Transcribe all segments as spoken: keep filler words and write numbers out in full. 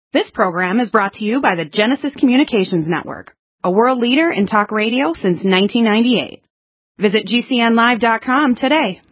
This program is brought to you by the Genesis Communications Network, a world leader in talk radio since nineteen ninety-eight. Visit G C N live dot com today.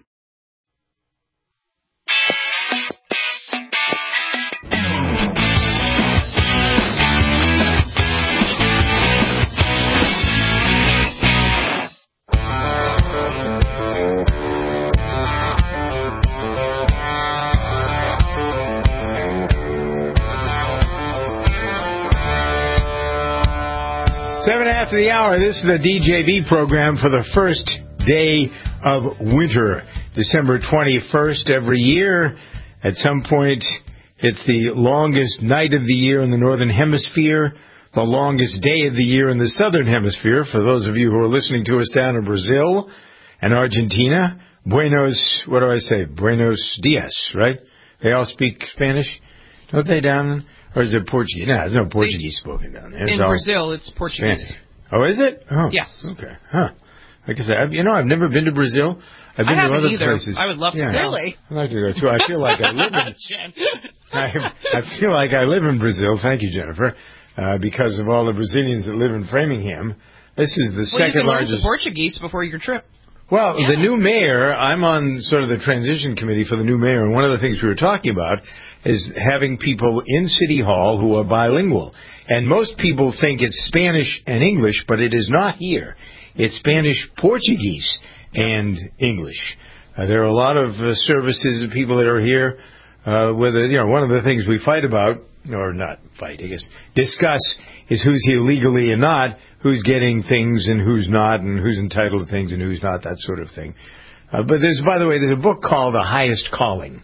Seven after the hour, this is the D J V program for the first day of winter, December twenty-first. Every year, at some point, it's the longest night of the year in the Northern Hemisphere, the longest day of the year in the Southern Hemisphere. For those of you who are listening to us down in Brazil and Argentina, Buenos, what do I say? Buenos dias, right? They all speak Spanish, don't they, down? Or is it Portuguese? No, there's no Portuguese spoken down there. It's in Brazil, it's Portuguese. Spanish. Oh, is it? Oh, yes. Okay. Huh. Like I said, I've, you know, I've never been to Brazil. I've been I to other either. places. I would love to. Yeah. Really? I'd like to go too. I feel like I live in. I, I feel like I live in Brazil. Thank you, Jennifer, uh, because of all the Brazilians that live in Framingham. This is the well, second you can largest. learn some Portuguese before your trip. Well, yeah. the new mayor, I'm on sort of the transition committee for the new mayor, and one of the things we were talking about is having people in City Hall who are bilingual. And most people think it's Spanish and English, but it is not here. It's Spanish, Portuguese, and English. Uh, there are a lot of uh, services and people that are here. Uh, whether, you know, one of the things we fight about, or not fight, I guess, discuss is who's here legally and not, who's getting things and who's not, and who's entitled to things and who's not, that sort of thing. Uh, but there's, by the way, there's a book called The Highest Calling.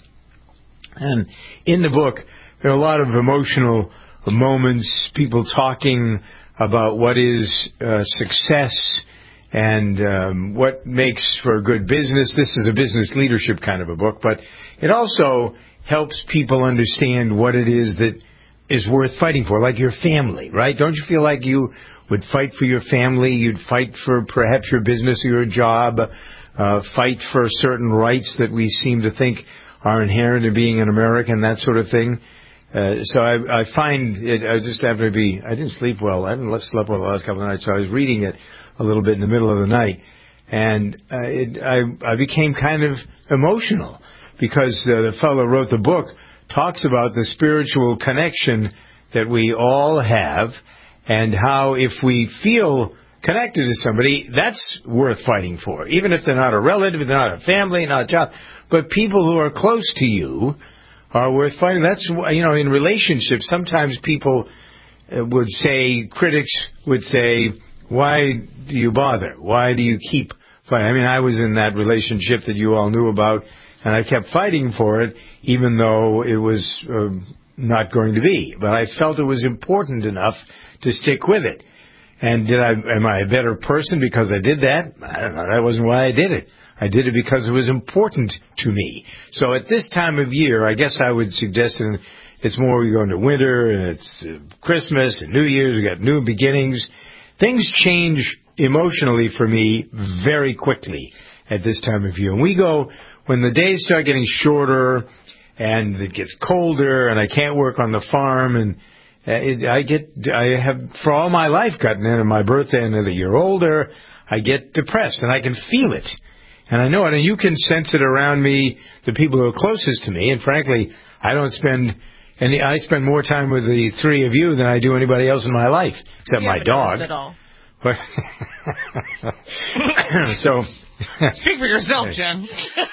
And in the book, there are a lot of emotional moments, people talking about what is uh, success and um, what makes for a good business. This is a business leadership kind of a book, but it also helps people understand what it is that is worth fighting for, like your family, right? Don't you feel like you would fight for your family? You'd fight for perhaps your business or your job, uh, fight for certain rights that we seem to think are inherent in being an American, that sort of thing. Uh, so I, I find it, I just have to be, I didn't sleep well. I haven't slept well the last couple of nights, so I was reading it a little bit in the middle of the night. And uh, it, I, I became kind of emotional because uh, the fellow who wrote the book talks about the spiritual connection that we all have and how if we feel connected to somebody, that's worth fighting for. Even if they're not a relative, they're not a family, not a child, but people who are close to you are worth fighting. That's, you know, in relationships, sometimes people would say, critics would say, why do you bother? Why do you keep fighting? I mean, I was in that relationship that you all knew about, and I kept fighting for it, even though it was uh, not going to be. But I felt it was important enough to stick with it. And did I? Am I a better person because I did that? I don't know. That wasn't why I did it. I did it because it was important to me. So at this time of year, I guess I would suggest that it's more we go into winter, and it's uh, Christmas and New Year's. We got new beginnings. Things change emotionally for me very quickly at this time of year. And we go, when the days start getting shorter and it gets colder and I can't work on the farm, and it, I get, I have for all my life gotten into my birthday and a year older, I get depressed and I can feel it. And I know it, and you can sense it around me, the people who are closest to me. And frankly, I don't spend any, I spend more time with the three of you than I do anybody else in my life, except you my dog. At all. But so speak for yourself, Jen.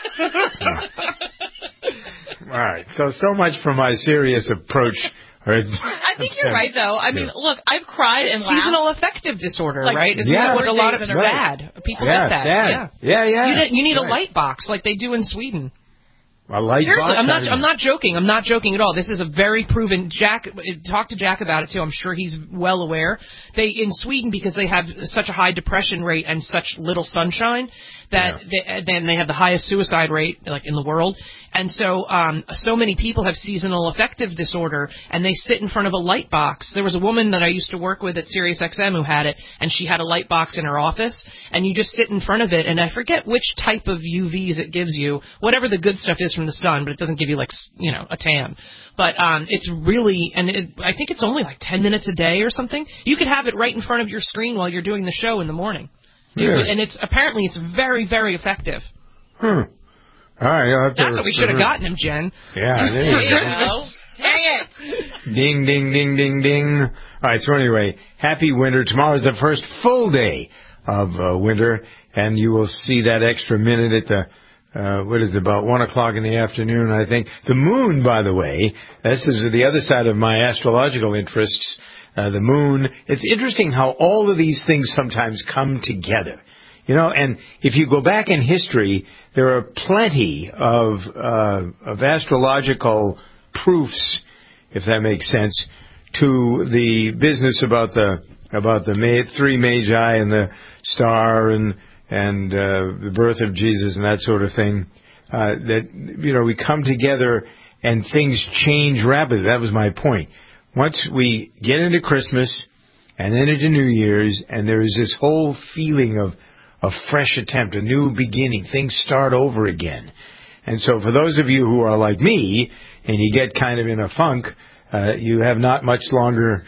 All right. So so much for my serious approach. Right. I think you're right, though. I mean, look, I've cried and laughed. Seasonal affective disorder, like, right? Isn't yeah, that what a lot of right. sad people yeah, get that? Sad. Yeah, yeah, yeah. You, need, you need right. a light box like they do in Sweden. A light Seriously, box? I'm not. I'm not joking. I'm not joking at all. This is a very proven. Jack, talk to Jack about it too. I'm sure he's well aware. They in Sweden, because they have such a high depression rate and such little sunshine, that yeah. they, then they have the highest suicide rate like in the world. And so, um, so many people have seasonal affective disorder, and they sit in front of a light box. There was a woman that I used to work with at Sirius X M who had it, and she had a light box in her office, and you just sit in front of it, and I forget which type of U Vs it gives you, whatever the good stuff is from the sun, but it doesn't give you, like, you know, a tan. But um, it's really, and it, I think it's only like ten minutes a day or something. You could have it right in front of your screen while you're doing the show in the morning. Really? And it's apparently it's very, very effective. Hmm. All right, I'll have to That's what we should have gotten him, Jen. Yeah, there you go. Dang it! Ding, ding, ding, ding, ding. All right, so anyway, happy winter. Tomorrow's the first full day of uh, winter, and you will see that extra minute at the, uh, what is it, about one o'clock in the afternoon, I think. The moon, by the way, this is the other side of my astrological interests, uh, the moon. It's interesting how all of these things sometimes come together. You know, and if you go back in history, there are plenty of, uh, of astrological proofs, if that makes sense, to the business about the about the ma- three magi and the star and and uh, the birth of Jesus and that sort of thing. Uh, that you know we come together and things change rapidly. That was my point. Once we get into Christmas and then into New Year's, and there is this whole feeling of a fresh attempt, a new beginning. Things start over again. And so for those of you who are like me, and you get kind of in a funk, uh, you have not much longer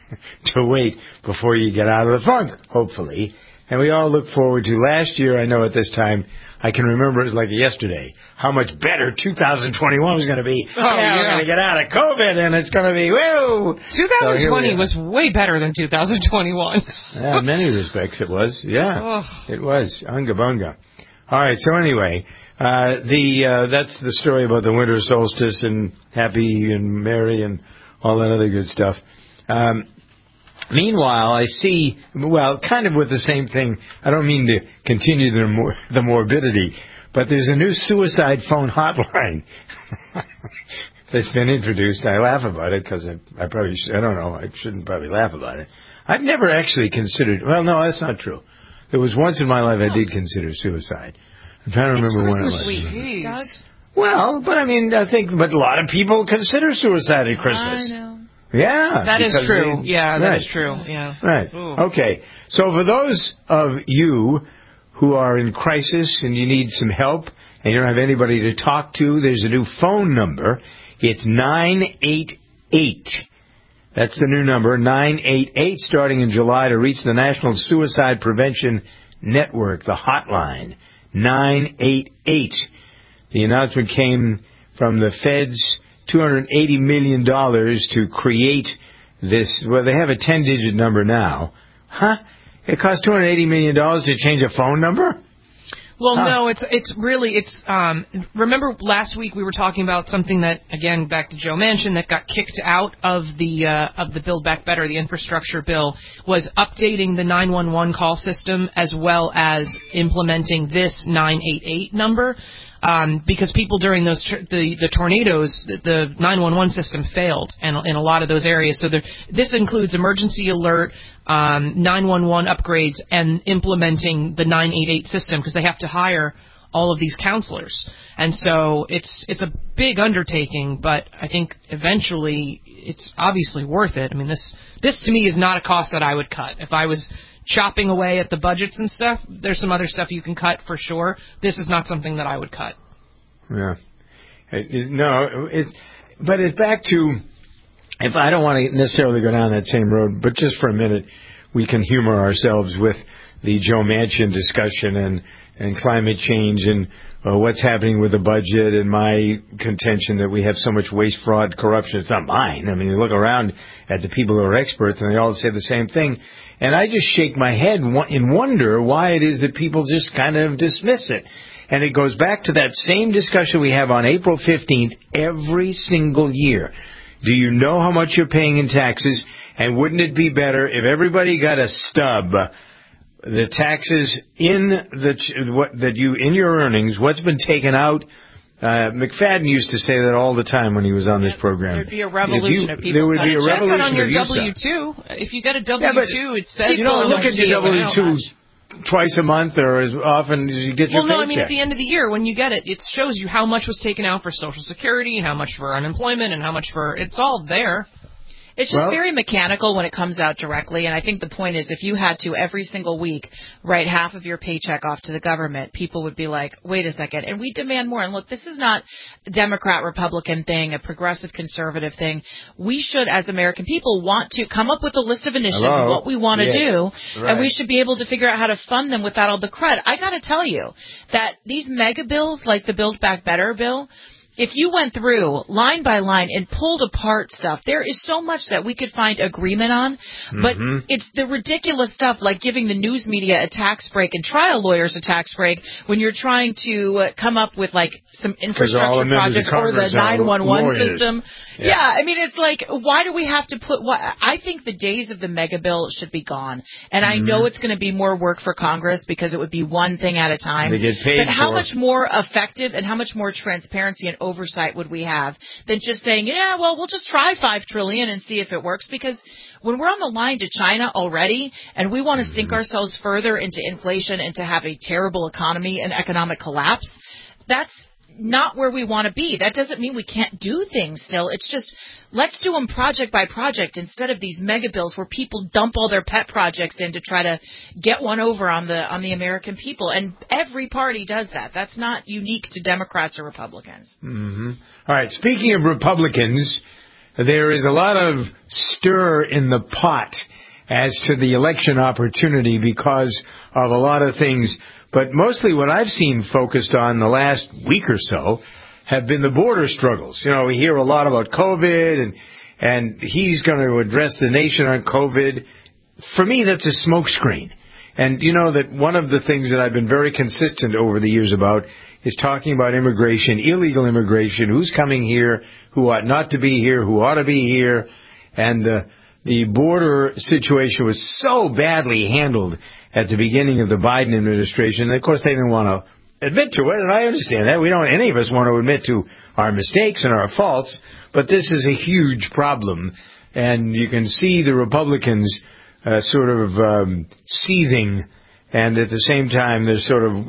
to wait before you get out of the funk, hopefully. And we all look forward to last year. I know at this time, I can remember it was like yesterday, how much better two thousand twenty-one was going to be. Oh, yeah, yeah. We're going to get out of COVID, and it's going to be, woo! twenty twenty so was way better than two thousand twenty-one. Yeah, in many respects it was. Yeah, oh. It was. Unga bunga. All right, so anyway, uh, the uh, that's the story about the winter solstice and happy and merry and all that other good stuff. Um, meanwhile, I see, well, kind of with the same thing. I don't mean to continue the, mor- the morbidity, but there's a new suicide phone hotline that's been introduced. I laugh about it because I, I probably, sh- I don't know, I shouldn't probably laugh about it. I've never actually considered, well, no, that's not true. There was once in my life I did consider suicide. I'm trying to remember when it was. Sweet, Doug. Well, but I mean, I think, but a lot of people consider suicide at Christmas. I know. Yeah. That is true. They, yeah, that right. is true. Yeah. Right. Ooh. Okay. So for those of you who are in crisis and you need some help and you don't have anybody to talk to, there's a new phone number. It's nine eight eight. That's the new number, nine eight eight, starting in July to reach the National Suicide Prevention Network, the hotline, nine eight eight. The announcement came from the Fed's two hundred eighty million dollars to create this. Well, they have a ten-digit number now. Huh? It costs two hundred eighty million dollars to change a phone number? Well, huh. no, it's it's really it's. Um, remember last week we were talking about something that, again, back to Joe Manchin, that got kicked out of the uh, of the Build Back Better, the infrastructure bill, was updating the nine one one call system as well as implementing this nine eight eight number. Um, because people during those tr- the the tornadoes, the, the nine one one system failed in, in a lot of those areas. So there, this includes emergency alert, um, nine one one upgrades, and implementing the nine eight eight system because they have to hire all of these counselors. And so it's it's a big undertaking, but I think eventually it's obviously worth it. I mean, this this to me is not a cost that I would cut if I was chopping away at the budgets and stuff. There's some other stuff you can cut for sure. This is not something that I would cut. Yeah. It, it, no, it's, but it's back to, if I don't want to necessarily go down that same road, but just for a minute, we can humor ourselves with the Joe Manchin discussion and, and climate change and uh, what's happening with the budget and my contention that we have so much waste, fraud, corruption. It's not mine. I mean, you look around at the people who are experts and they all say the same thing. And I just shake my head and wonder why it is that people just kind of dismiss it. And it goes back to that same discussion we have on April fifteenth every single year. Do you know how much you're paying in taxes? And wouldn't it be better if everybody got a stub, the taxes in the what that you in your earnings, what's been taken out? Uh, McFadden used to say that all the time when he was on this program. There'd be a revolution you, of people. There would be a revolution on your of you W two. If you get a W two, yeah, it says you don't look at your W two. twice a month or as often as you get your well, paycheck. Well, no, I mean, at the end of the year, when you get it, it shows you how much was taken out for Social Security, how much for unemployment, and how much for... It's all there. It's just well, very mechanical when it comes out directly, and I think the point is if you had to every single week write half of your paycheck off to the government, people would be like, wait a second, and we demand more. And look, this is not a Democrat-Republican thing, a progressive-conservative thing. We should, as American people, want to come up with a list of initiatives Hello? of what we want to yes. do, right. and we should be able to figure out how to fund them without all the crud. I got to tell you that these mega bills, like the Build Back Better bill, if you went through line by line and pulled apart stuff, there is so much that we could find agreement on, but mm-hmm. it's the ridiculous stuff like giving the news media a tax break and trial lawyers a tax break when you're trying to uh, come up with like some infrastructure projects or the nine one one system. Yeah. yeah, I mean, it's like, why do we have to put what? I think the days of the mega bill should be gone. And I mm-hmm. know it's going to be more work for Congress because it would be one thing at a time. They get paid but how for. much more effective and how much more transparency and oversight would we have than just saying, yeah, well, we'll just try five trillion and see if it works? Because when we're on the line to China already and we want to sink ourselves further into inflation and to have a terrible economy and economic collapse, that's not where we want to be. That doesn't mean we can't do things still. It's just, let's do them project by project instead of these mega bills where people dump all their pet projects in to try to get one over on the on the American people. And every party does that. That's not unique to Democrats or Republicans. Mm-hmm. All right. Speaking of Republicans, there is a lot of stir in the pot as to the election opportunity because of a lot of things. But mostly what I've seen focused on the last week or so have been the border struggles. You know, we hear a lot about COVID, and and he's going to address the nation on COVID. For me, that's a smokescreen. And you know that one of the things that I've been very consistent over the years about is talking about immigration, illegal immigration, who's coming here, who ought not to be here, who ought to be here. And uh, the border situation was so badly handled at the beginning of the Biden administration. And of course, they didn't want to admit to it, and I understand that. We don't, any of us want to admit to our mistakes and our faults, but this is a huge problem. And you can see the Republicans uh, sort of um, seething, and at the same time, they're sort of,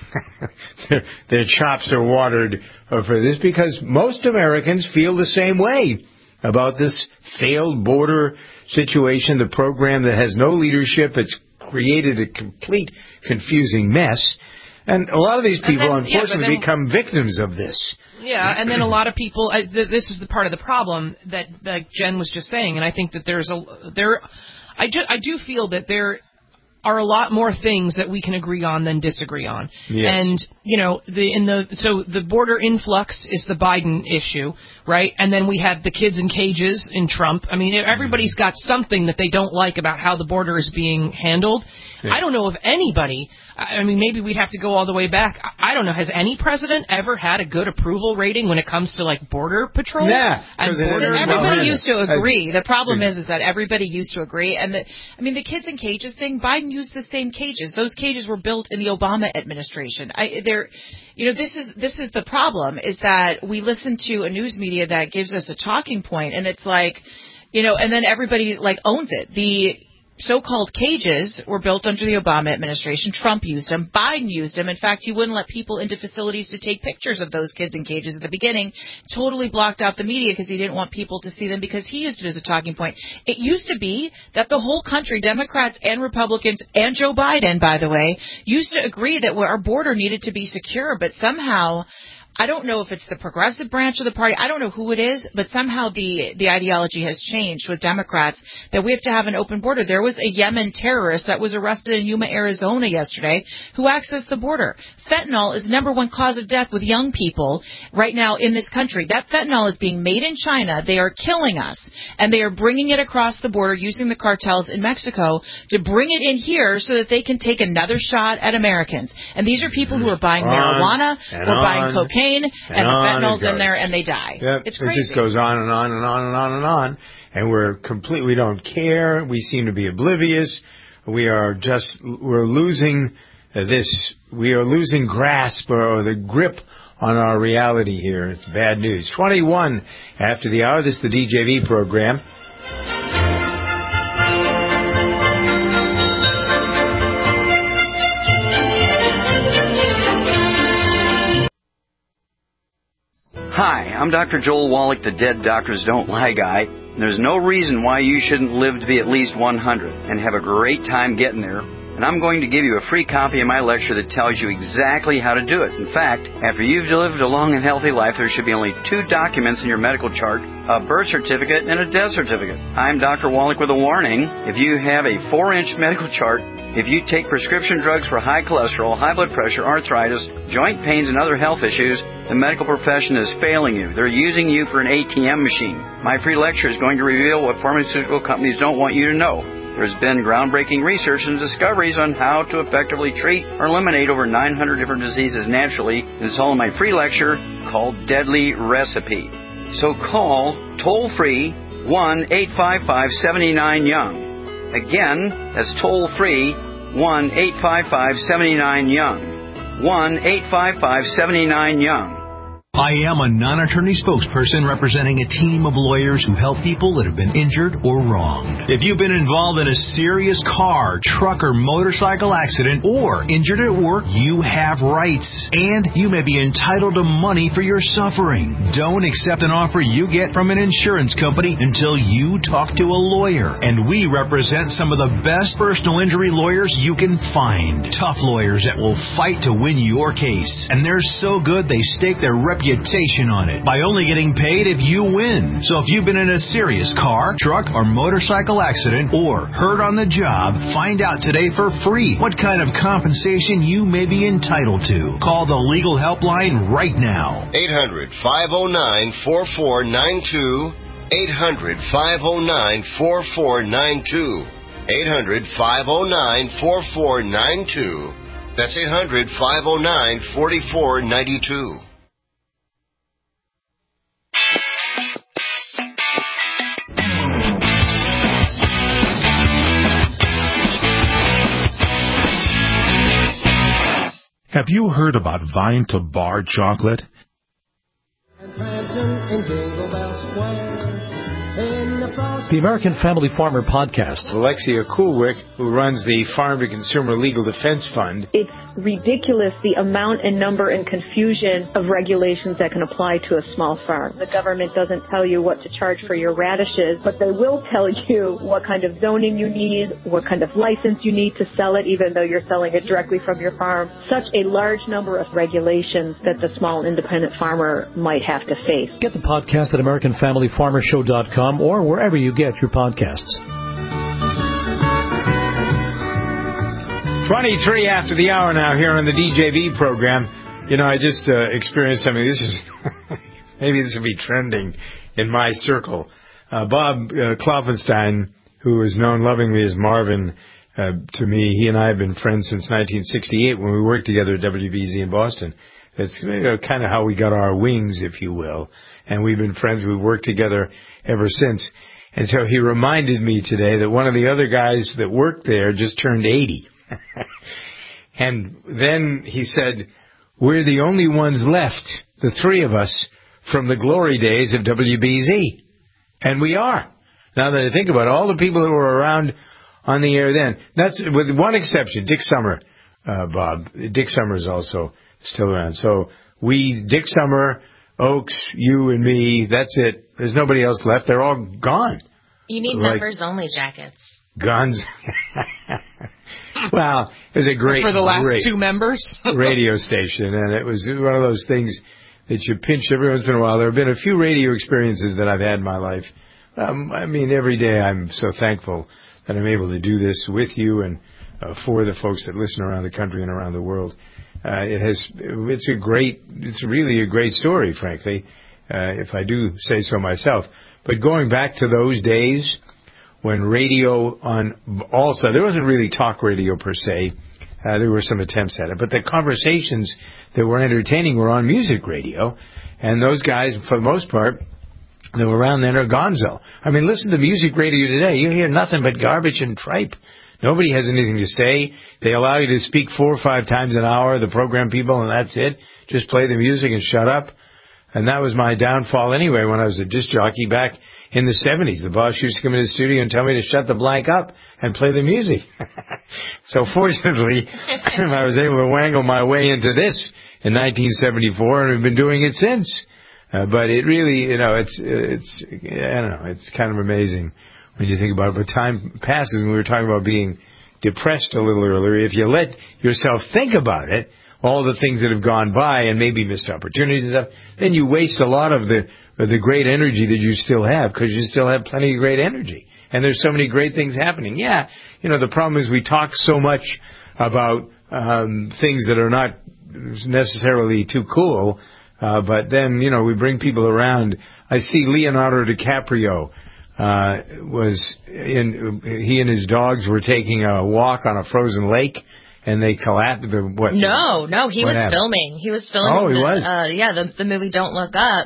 their, their chops are watered uh, for this, because most Americans feel the same way about this failed border situation, the program that has no leadership. It's created a complete confusing mess. And a lot of these people, then, unfortunately, yeah, then, become victims of this. Yeah, and then a lot of people, I, th- this is the part of the problem that, that Jen was just saying, and I think that there's a, there, I, ju- I do feel that there are a lot more things that we can agree on than disagree on. Yes. And, you know, the in the so the border influx is the Biden issue, right? And then we have the kids in cages in Trump. I mean, everybody's got something that they don't like about how the border is being handled. Yeah. I don't know of anybody. I mean, maybe we'd have to go all the way back. I don't know. Has any president ever had a good approval rating when it comes to, like, border patrol? Yeah. And border everybody used to agree. The problem is, is that everybody used to agree. And, the, I mean, the kids in cages thing, Biden used the same cages. Those cages were built in the Obama administration. I, they're, you know, this is this is the problem, is that we listen to a news media that gives us a talking point, and it's like, you know, and then everybody, like, owns it. The so-called cages were built under the Obama administration. Trump used them. Biden used them. In fact, he wouldn't let people into facilities to take pictures of those kids in cages at the beginning. Totally blocked out the media because he didn't want people to see them, because he used it as a talking point. It used to be that the whole country, Democrats and Republicans, and Joe Biden, by the way, used to agree that our border needed to be secure, but somehow, I don't know if it's the progressive branch of the party. I don't know who it is, but somehow the the ideology has changed with Democrats that we have to have an open border. There was a Yemen terrorist that was arrested in Yuma, Arizona yesterday who accessed the border. Fentanyl is the number one cause of death with young people right now in this country. That fentanyl is being made in China. They are killing us, and they are bringing it across the border using the cartels in Mexico to bring it in here so that they can take another shot at Americans. And these are people who are buying on, marijuana, who are buying cocaine, and, and the fentanyl's in there, and they die. Yep. It's crazy. It just goes on and on and on and on and on, and we're completely, we don't care. We seem to be oblivious. We are just, we're losing this, we are losing grasp or, or the grip on our reality here. It's bad news. twenty-one after the hour. This is the D J V program. Hi, I'm Doctor Joel Wallach, the Dead Doctors Don't Lie guy. And there's no reason why you shouldn't live to be at least one hundred and have a great time getting there. And I'm going to give you a free copy of my lecture that tells you exactly how to do it. In fact, after you've lived a long and healthy life, there should be only two documents in your medical chart, a birth certificate and a death certificate. I'm Doctor Wallach with a warning. If you have a four-inch medical chart, if you take prescription drugs for high cholesterol, high blood pressure, arthritis, joint pains, and other health issues, the medical profession is failing you. They're using you for an A T M machine. My free lecture is going to reveal what pharmaceutical companies don't want you to know. There's been groundbreaking research and discoveries on how to effectively treat or eliminate over nine hundred different diseases naturally, and it's all in my free lecture called Deadly Recipe. So call toll-free one eight five five, seven nine, young. Again, that's toll-free one eight five five, seven nine, young. one eight five five, seven nine, young. I am a non-attorney spokesperson representing a team of lawyers who help people that have been injured or wronged. If you've been involved in a serious car, truck, or motorcycle accident or injured at work, you have rights. And you may be entitled to money for your suffering. Don't accept an offer you get from an insurance company until you talk to a lawyer. And we represent some of the best personal injury lawyers you can find. Tough lawyers that will fight to win your case. And they're so good they stake their reputation reputation on it by only getting paid if you win. So if you've been in a serious car, truck, or motorcycle accident or hurt on the job, find out today for free what kind of compensation you may be entitled to. Call the legal helpline right now. eight hundred, five oh nine, four four nine two. eight hundred, five oh nine, four four nine two. eight hundred, five oh nine, four four nine two. That's eight hundred, five oh nine, four four nine two. Have you heard about Vine to Bar chocolate? The American Family Farmer Podcast. Alexia Kulwick, who runs the Farm to Consumer Legal Defense Fund. It's ridiculous the amount and number and confusion of regulations that can apply to a small farm. The government doesn't tell you what to charge for your radishes, but they will tell you what kind of zoning you need, what kind of license you need to sell it, even though you're selling it directly from your farm. Such a large number of regulations that the small independent farmer might have to face. Get the podcast at American Family Farmer Show dot com or wherever you get your podcasts. twenty-three after the hour now here on the D J V program. You know, I just uh, experienced something. This is, maybe this will be trending in my circle. Uh, Bob uh, Klopfenstein, who is known lovingly as Marvin uh, to me, he and I have been friends since nineteen sixty-eight when we worked together at W B Z in Boston. It's you know, kind of how we got our wings, if you will. And we've been friends. We've worked together ever since. And so he reminded me today that one of the other guys that worked there just turned eighty. And then he said, we're the only ones left, the three of us, from the glory days of W B Z. And we are. Now that I think about it, all the people that were around on the air then, that's with one exception, Dick Summer, uh, Bob. Dick Summer is also still around. So we, Dick Summer, Oaks, you and me, that's it. There's nobody else left. They're all gone. You need like, members-only jackets. Guns. Well, it was a great, for the last great two members radio station, and it was one of those things that you pinch every once in a while. There have been a few radio experiences that I've had in my life. Um, I mean, every day I'm so thankful that I'm able to do this with you and uh, for the folks that listen around the country and around the world. Uh, it has, it's a great, it's really a great story, frankly, uh, if I do say so myself. But going back to those days when radio on also, there wasn't really talk radio per se. Uh, there were some attempts at it. But the conversations that were entertaining were on music radio. And those guys, for the most part, that were around then are gonzo. I mean, listen to music radio today. You hear nothing but garbage and tripe. Nobody has anything to say. They allow you to speak four or five times an hour, the program people, and that's it. Just play the music and shut up. And that was my downfall anyway when I was a disc jockey back in the seventies. The boss used to come in the studio and tell me to shut the blank up and play the music. So fortunately, I was able to wangle my way into this in nineteen seventy-four, and we've been doing it since. Uh, but it really, you know, it's, it's, I don't know, it's kind of amazing when you think about it. But time passes, and we were talking about being depressed a little earlier. If you let yourself think about it, all the things that have gone by and maybe missed opportunities and stuff, then you waste a lot of the, of the great energy that you still have, because you still have plenty of great energy. And there's so many great things happening. Yeah, you know, the problem is we talk so much about um, things that are not necessarily too cool, uh, but then, you know, we bring people around. I see Leonardo DiCaprio uh, was in, he and his dogs were taking a walk on a frozen lake, and they collapsed. What? No, no, he was happened? filming. He was filming. Oh, he the, was? Uh, yeah, the, the movie Don't Look Up.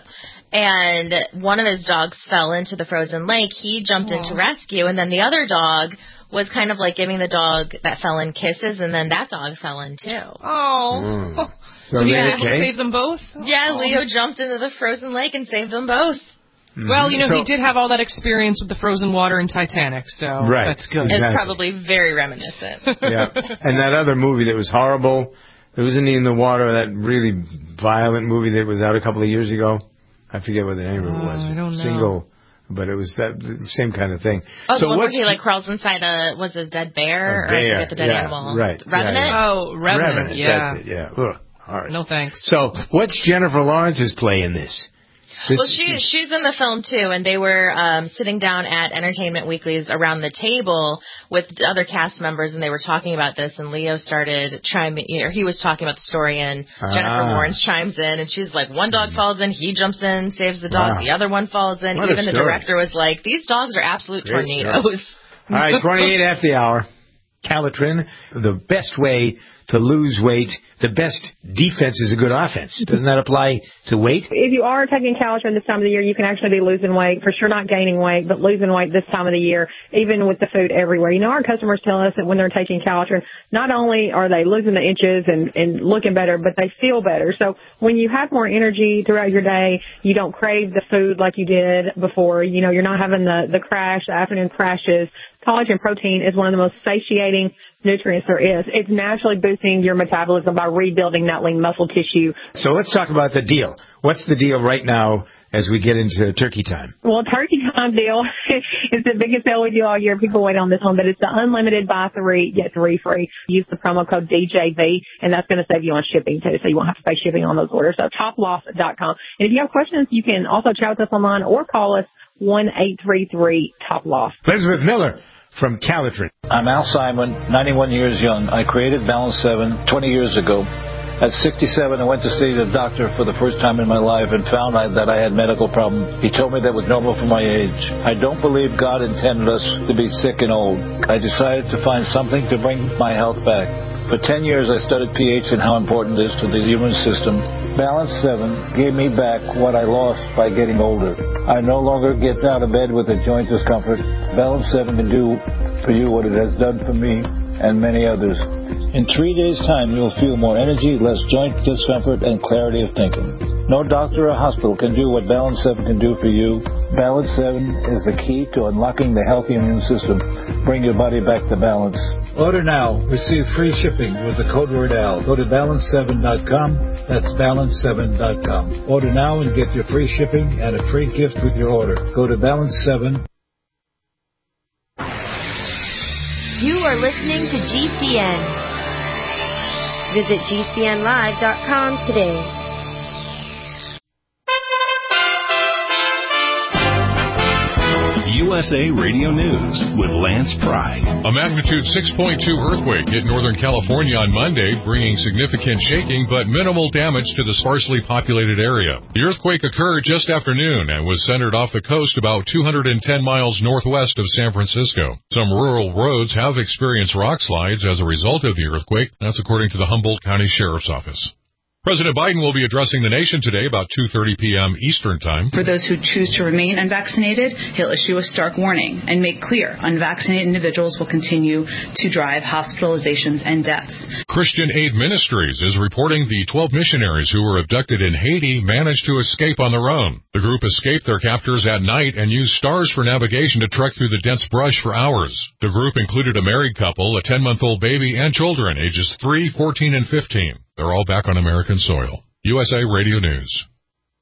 And one of his dogs fell into the frozen lake. He jumped Aww. in to rescue, and then the other dog was kind of like giving the dog that fell in kisses, and then that dog fell in too. Oh. Mm. So, So you they were able to okay? save them both? Yeah, Oh. Leo jumped into the frozen lake and saved them both. Mm-hmm. Well, you know, So- he did have all that experience with the frozen water in Titanic, so Right. that's good. Exactly. It's probably very reminiscent. Yeah, and that other movie that was horrible, it wasn't he in the water, that really violent movie that was out a couple of years ago. I forget what the name of it was. Uh, I don't know. Single, but it was that same kind of thing. Oh, so the one where what's he like crawls inside a was it a dead bear, A or I bear, forget the dead yeah, animal. right, Revenant. yeah, yeah. Oh, Revenant, Revenant, yeah. that's it, yeah. Ugh, all right. No thanks. So what's Jennifer Lawrence's play in this? This- Well, she she's in the film too, and they were um, sitting down at Entertainment Weekly's around the table with the other cast members, and they were talking about this. And Leo started chiming, or he was talking about the story, and Jennifer Ah. Lawrence chimes in, and she's like, "One dog falls in, he jumps in, saves the dog. Wow. The other one falls in." What a Even the story. director was like, "These dogs are absolute Great tornadoes." All right, twenty-eight after the hour. Calitrin, the best way to lose weight, the best defense is a good offense. Doesn't that apply to weight? If you are taking Calitrin this time of the year, you can actually be losing weight. For sure not gaining weight, but losing weight this time of the year, even with the food everywhere. You know, our customers tell us that when they're taking Calitrin, not only are they losing the inches and, and looking better, but they feel better. So when you have more energy throughout your day, you don't crave the food like you did before. You know, you're not having the, the crash, the afternoon crashes. Collagen protein is one of the most satiating nutrients there is. It's naturally boosting your metabolism by rebuilding that lean muscle tissue. So let's talk about the deal. What's the deal right now as we get into turkey time? Well, turkey time deal is the biggest sale we do all year. People wait on this one, but it's the unlimited buy three, get three free. Use the promo code D J V, and that's going to save you on shipping too, so you won't have to pay shipping on those orders. So top loss dot com. And if you have questions, you can also chat with us online or call us one eight three three top loss. Elizabeth Miller from Calitrin. I'm Al Simon, ninety-one years young. I created Balance seven twenty years ago. At sixty-seven, I went to see the doctor for the first time in my life and found I, that I had medical problems. He told me that was normal for my age. I don't believe God intended us to be sick and old. I decided to find something to bring my health back. For ten years, I studied pH and how important it is to the human system. Balance seven gave me back what I lost by getting older. I no longer get out of bed with a joint discomfort. Balance seven can do for you what it has done for me and many others. In three days' time, you'll feel more energy, less joint discomfort, and clarity of thinking. No doctor or hospital can do what Balance seven can do for you. Balance seven is the key to unlocking the healthy immune system. Bring your body back to balance. Order now. Receive free shipping with the code word A L. Go to balance seven dot com. That's balance seven dot com. Order now and get your free shipping and a free gift with your order. Go to balance seven. You are listening to G C N. Visit G C N live dot com today. U S A Radio News with Lance Pry. A magnitude six point two earthquake hit Northern California on Monday, bringing significant shaking but minimal damage to the sparsely populated area. The earthquake occurred just after noon and was centered off the coast about two hundred ten miles northwest of San Francisco. Some rural roads have experienced rock slides as a result of the earthquake. That's according to the Humboldt County Sheriff's Office. President Biden will be addressing the nation today about two thirty p.m. Eastern Time. For those who choose to remain unvaccinated, he'll issue a stark warning and make clear unvaccinated individuals will continue to drive hospitalizations and deaths. Christian Aid Ministries is reporting the twelve missionaries who were abducted in Haiti managed to escape on their own. The group escaped their captors at night and used stars for navigation to trek through the dense brush for hours. The group included a married couple, a ten-month-old baby, and children ages three, fourteen, and fifteen. They're all back on American soil. U S A Radio News.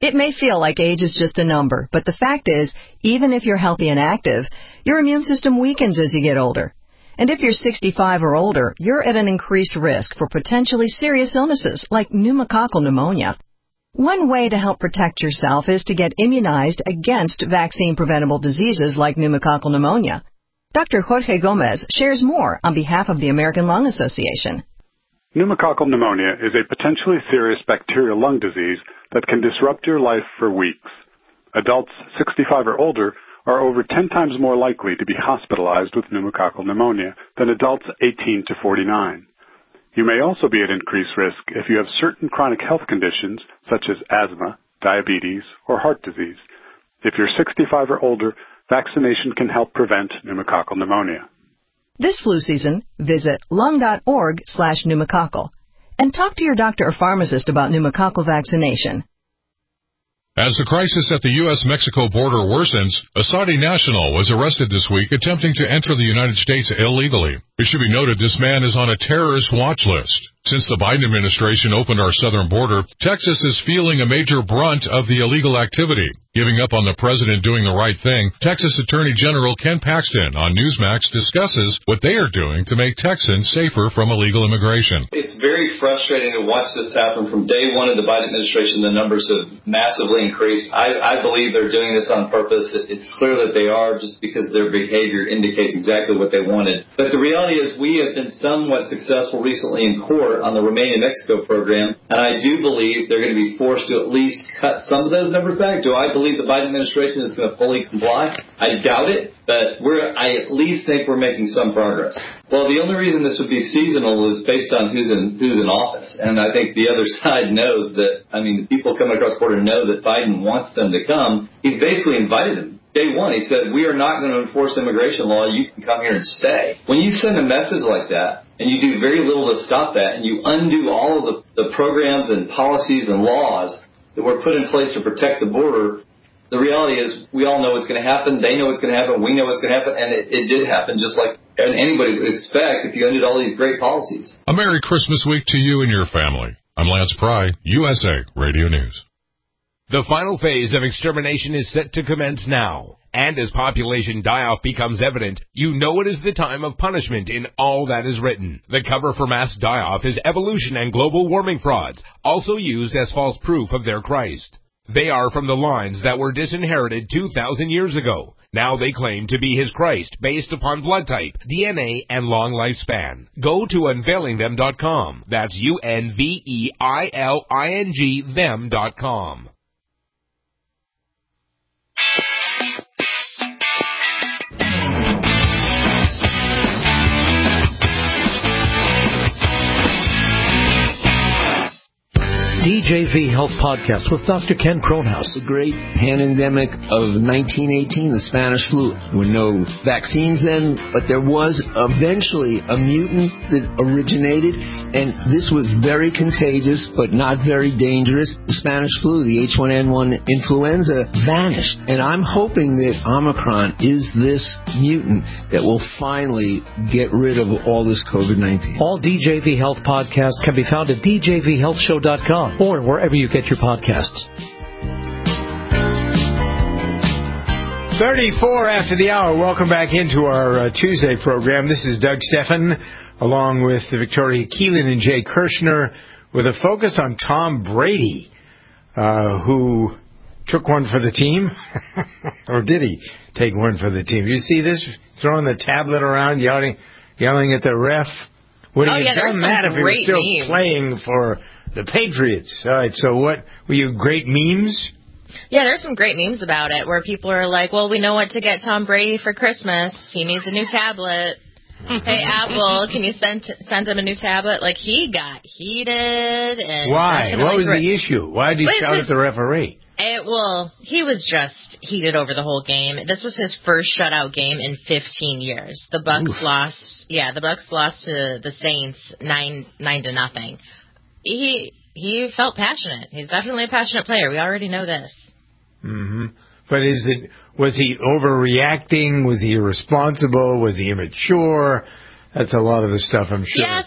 It may feel like age is just a number, but the fact is, even if you're healthy and active, your immune system weakens as you get older. And if you're sixty-five or older, you're at an increased risk for potentially serious illnesses like pneumococcal pneumonia. One way to help protect yourself is to get immunized against vaccine-preventable diseases like pneumococcal pneumonia. Doctor Jorge Gomez shares more on behalf of the American Lung Association. Pneumococcal pneumonia is a potentially serious bacterial lung disease that can disrupt your life for weeks. Adults sixty-five or older are over ten times more likely to be hospitalized with pneumococcal pneumonia than adults eighteen to forty-nine. You may also be at increased risk if you have certain chronic health conditions such as asthma, diabetes, or heart disease. If you're sixty-five or older, vaccination can help prevent pneumococcal pneumonia. This flu season, visit lung.org slash pneumococcal and talk to your doctor or pharmacist about pneumococcal vaccination. As the crisis at the U S Mexico border worsens, a Saudi national was arrested this week attempting to enter the United States illegally. It should be noted this man is on a terrorist watch list. Since the Biden administration opened our southern border, Texas is feeling a major brunt of the illegal activity. Giving up on the president doing the right thing, Texas Attorney General Ken Paxton on Newsmax discusses what they are doing to make Texans safer from illegal immigration. It's very frustrating to watch this happen. From day one of the Biden administration, the numbers have massively increased. I, I believe they're doing this on purpose. It's clear that they are, just because their behavior indicates exactly what they wanted. But the reality is we have been somewhat successful recently in court on the Remain in Mexico program, and I do believe they're going to be forced to at least cut some of those numbers back. Do I believe the Biden administration is going to fully comply? I doubt it, but we're, I at least think we're making some progress. Well, the only reason this would be seasonal is based on who's in who's in office, and I think the other side knows that. I mean, the people coming across the border know that Biden wants them to come. He's basically invited them. Day one, he said, we are not going to enforce immigration law. You can come here and stay. When you send a message like that, and you do very little to stop that, and you undo all of the, the programs and policies and laws that were put in place to protect the border, the reality is we all know what's going to happen. They know what's going to happen. We know what's going to happen. And it, it did happen, just like anybody would expect if you undid all these great policies. A Merry Christmas week to you and your family. I'm Lance Pry, U S A Radio News. The final phase of extermination is set to commence now. And as population die-off becomes evident, you know it is the time of punishment in all that is written. The cover for mass die-off is evolution and global warming frauds, also used as false proof of their Christ. They are from the lines that were disinherited two thousand years ago. Now they claim to be his Christ based upon blood type, D N A, and long lifespan. Go to unveiling them dot com. That's U N V E I L I N G them dot com. D J V Health Podcast with Doctor Ken Kronhaus. The great pandemic of nineteen eighteen, the Spanish flu. There were no vaccines then, but there was eventually a mutant that originated, and this was very contagious, but not very dangerous. The Spanish flu, the H one N one influenza, vanished. And I'm hoping that Omicron is this mutant that will finally get rid of all this COVID nineteen. All D J V Health podcasts can be found at D J V health show dot com. Or wherever you get your podcasts. thirty-four after the hour. Welcome back into our uh, Tuesday program. This is Doug Steffen, along with Victoria Keelan and Jay Kirshner, with a focus on Tom Brady, uh, who took one for the team. Or did he take one for the team? You see this? Throwing the tablet around, yelling, yelling at the ref. Would he oh, have yeah, done that if he was still memes. playing for the Patriots? All right, so what were you, great memes? Yeah, there's some great memes about it where people are like, well, we know what to get Tom Brady for Christmas. He needs a new tablet. Hey, Apple, can you send send him a new tablet? Like, he got heated. And Why? What was the issue? Why did he shout at the referee? It, well, he was just heated over the whole game. This was his first shutout game in fifteen years. The Bucs Oof. lost. Yeah, the Bucs lost to the Saints nine nine to nothing. He he felt passionate. He's definitely a passionate player. We already know this. Mm-hmm. But is it was he overreacting? Was he irresponsible? Was he immature? That's a lot of the stuff, I'm sure. Yes,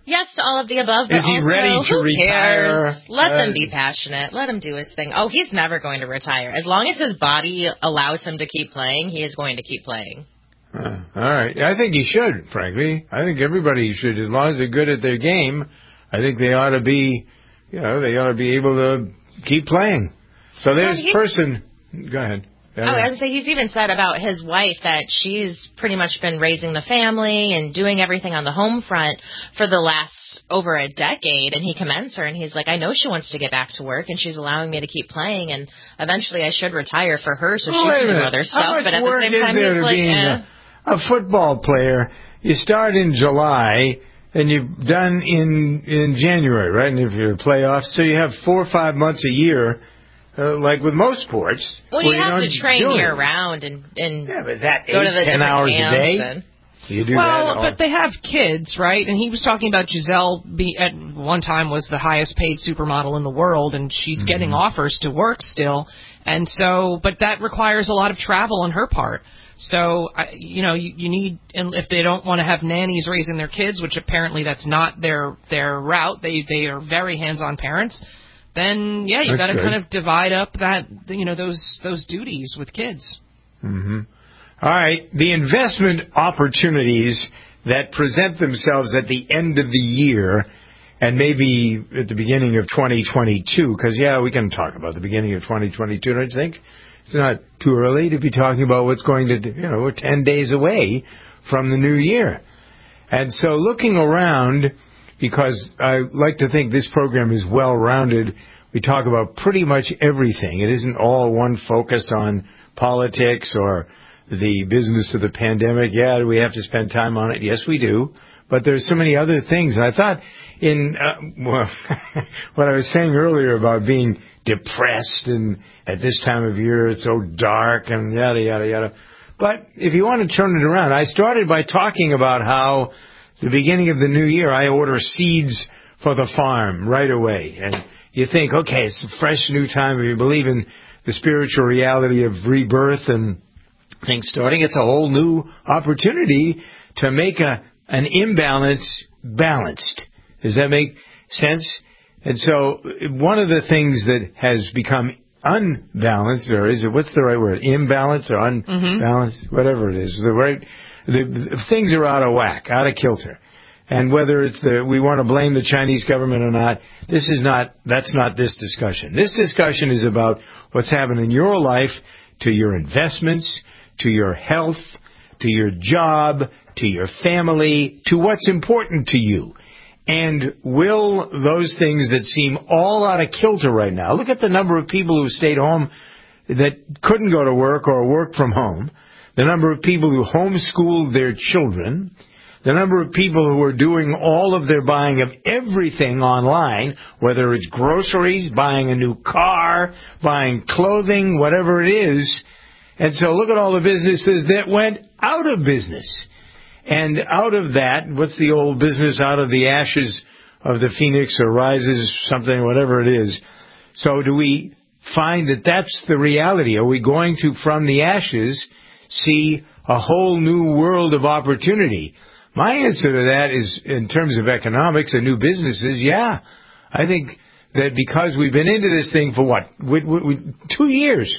Yes to all of the above. But Is he also, ready to who retire? Cares? Let Uh, them be passionate. Let him do his thing. Oh, he's never going to retire. As long as his body allows him to keep playing, he is going to keep playing. Uh, all right. I think he should, frankly. I think everybody should. As long as they're good at their game, I think they ought to be, you know, they ought to be able to keep playing. So there's Well, he- person. Go ahead. Oh, I was going to say, he's even said about his wife that she's pretty much been raising the family and doing everything on the home front for the last over a decade, and he commends her, and he's like, I know she wants to get back to work, and she's allowing me to keep playing, and eventually I should retire for her so Oh, she wait a can do minute. other stuff. How much But at work the same is time, there he's to like, being eh. a, a football player? You start in July, and you're done in in January, right? And if you're playoffs, so you have four or five months a year. Uh, like with most sports. Well, you have don't to train do it. year round and, and yeah, but that go eight, to the ten different hours a camps day? and- You do well, that all- but they have kids, right? And he was talking about Giselle be, at one time was the highest paid supermodel in the world, and she's Mm-hmm. getting offers to work still. And so, but that requires a lot of travel on her part. So, I- you know, you, you need, and if they don't want to have nannies raising their kids, which apparently that's not their their route, they they are very hands-on parents. Then yeah, you've got That's to good. kind of divide up that you know those those duties with kids. Mm-hmm. All right. The investment opportunities that present themselves at the end of the year and maybe at the beginning of twenty twenty-two, because, yeah, we can talk about the beginning of twenty twenty-two, don't you think? It's not too early to be talking about what's going to, you know, we're ten days away from the new year. And so looking around, because I like to think this program is well-rounded, we talk about pretty much everything. It isn't all one focus on politics or the business of the pandemic. Yeah, do we have to spend time on it? Yes, we do. But there's so many other things. And I thought in uh, well, what I was saying earlier about being depressed and at this time of year it's so dark and yada, yada, yada. But if you want to turn it around, I started by talking about how the beginning of the new year I order seeds for the farm right away. And you think, okay, it's a fresh new time. If you believe in the spiritual reality of rebirth and things starting, it's a whole new opportunity to make a an imbalance balanced. Does that make sense? And so one of the things that has become unbalanced, or is it, what's the right word? Imbalance or unbalanced? Mm-hmm. Whatever it is. The right, the, the things are out of whack, out of kilter. And whether it's the, we want to blame the Chinese government or not, this is not, that's not this discussion. This discussion is about what's happened in your life, to your investments, to your health, to your job, to your family, to what's important to you. And will those things that seem all out of kilter right now, look at the number of people who stayed home that couldn't go to work or work from home, the number of people who homeschooled their children, the number of people who are doing all of their buying of everything online, whether it's groceries, buying a new car, buying clothing, whatever it is. And so look at all the businesses that went out of business. And out of that, what's the old business? Out of the ashes of the phoenix or rises something, whatever it is. So do we find that that's the reality? Are we going to, from the ashes, see a whole new world of opportunity? My answer to that is, in terms of economics and new businesses, yeah. I think that because we've been into this thing for what? We, we, we, two years.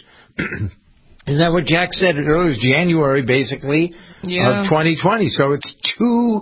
Isn't that what Jack said earlier? It was January, basically, yeah. of twenty twenty. So it's two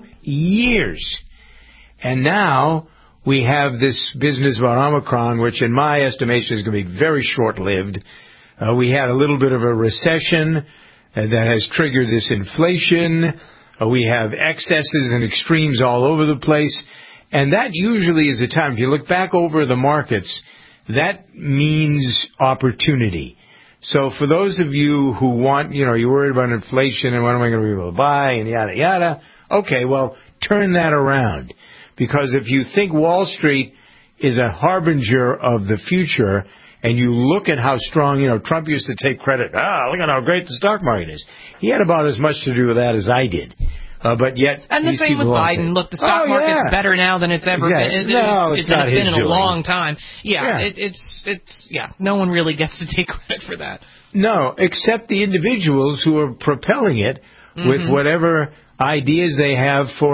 years. And now we have this business about Omicron, which in my estimation is going to be very short-lived. Uh, we had a little bit of a recession uh, that has triggered this inflation. Uh, we have excesses and extremes all over the place. And that usually is a time, if you look back over the markets, that means opportunity. So for those of you who want, you know, you're worried about inflation and what am I going to be able to buy and yada, yada, okay, well, turn that around. Because if you think Wall Street is a harbinger of the future and you look at how strong, you know, Trump used to take credit, ah, look at how great the stock market is. He had about as much to do with that as I did. Uh, but yet, and the same with Biden. Look, the stock oh, market's yeah. better now than it's ever exactly. been. It, no, it's, it's, not it's his been in doing. a long time. Yeah, yeah. It, it's it's yeah. No one really gets to take credit for that. No, except the individuals who are propelling it mm-hmm. with whatever ideas they have for